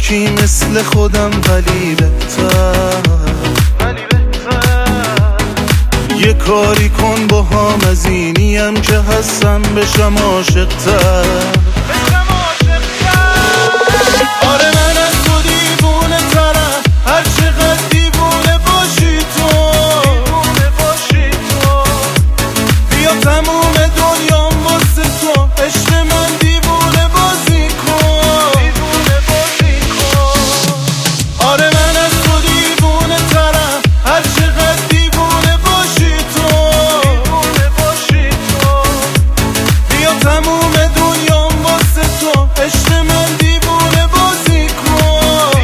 یکی مثل خودم ولی بهتر. یه کاری کن با هم، از اینیم که هستم بشم عاشق‌تر. آره من از تو دیوونه ترم، هر چقدر دیوونه باشی تو. بیا تموم دنیام واسه تو، عشق من دیوونه بازی کن. آره من از تو دیوونه ترم، هر چقدر دیوونه باشی تو. بیا تموم دنیام واسه تو، عشق من دیوونه بازی کن.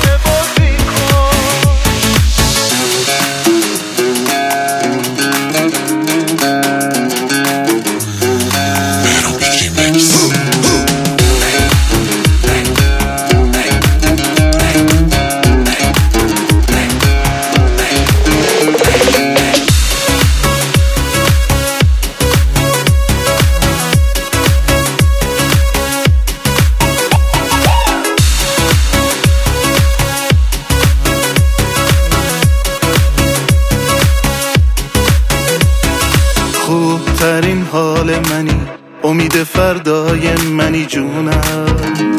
خوبترین حال منی، امید فردای منی جونم.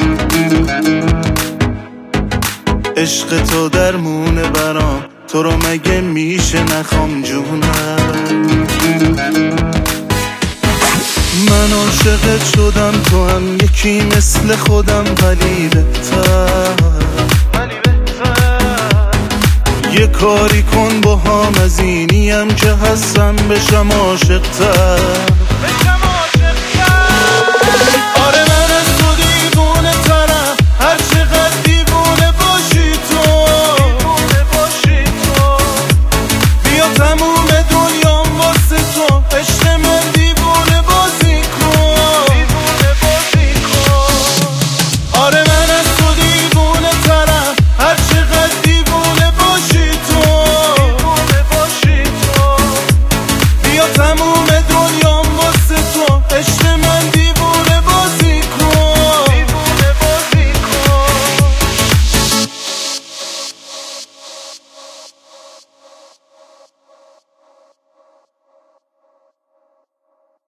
عشق تو درمونه برام، تو رو مگه میشه نخوام جونم. من عاشقت شدم، تو هم یکی مثل خودم ولی بهتر. یه کاری کن با هم، از اینیم که هستم بشم عاشق‌تر.